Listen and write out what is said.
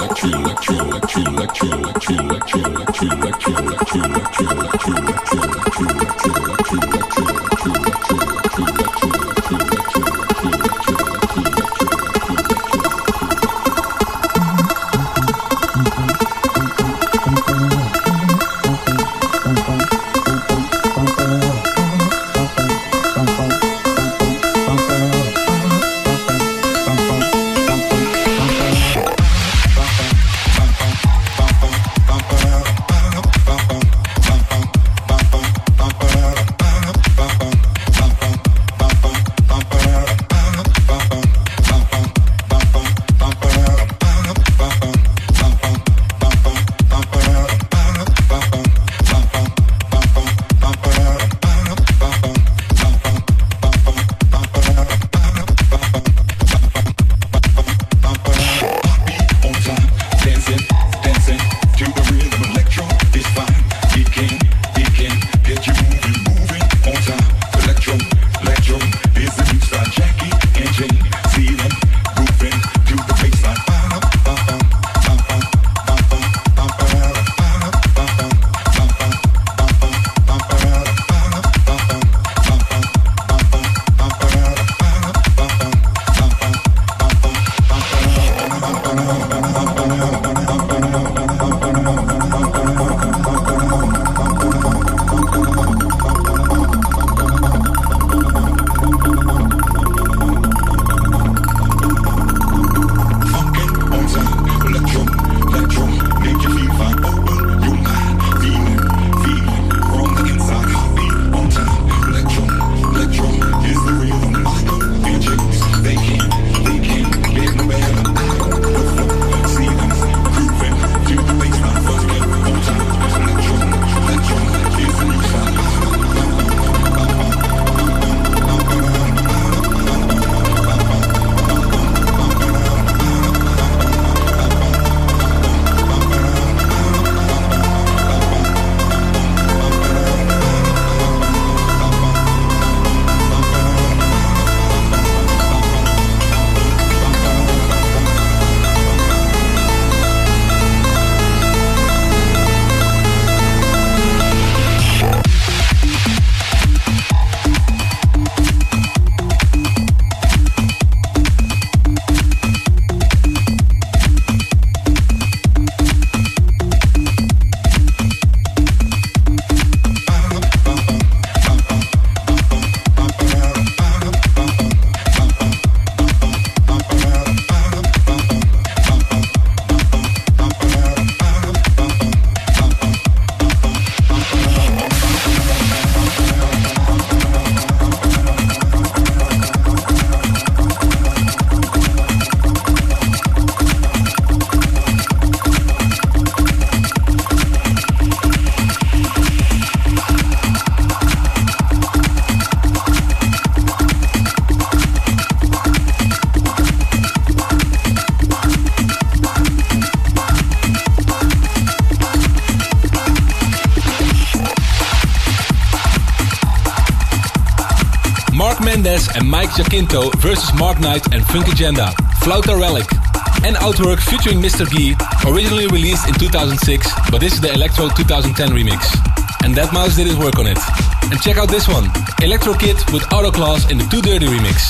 Mendes en Mike Giacinto versus Mark Knight and Funk Agenda, Flauta Relic. And Outwork featuring Mr. Guy, originally released in 2006, but this is the Electro 2010 remix. And Deadmau5 did his work on it. And check out this one, Electro Kid with Autoclass in the Too Dirty remix.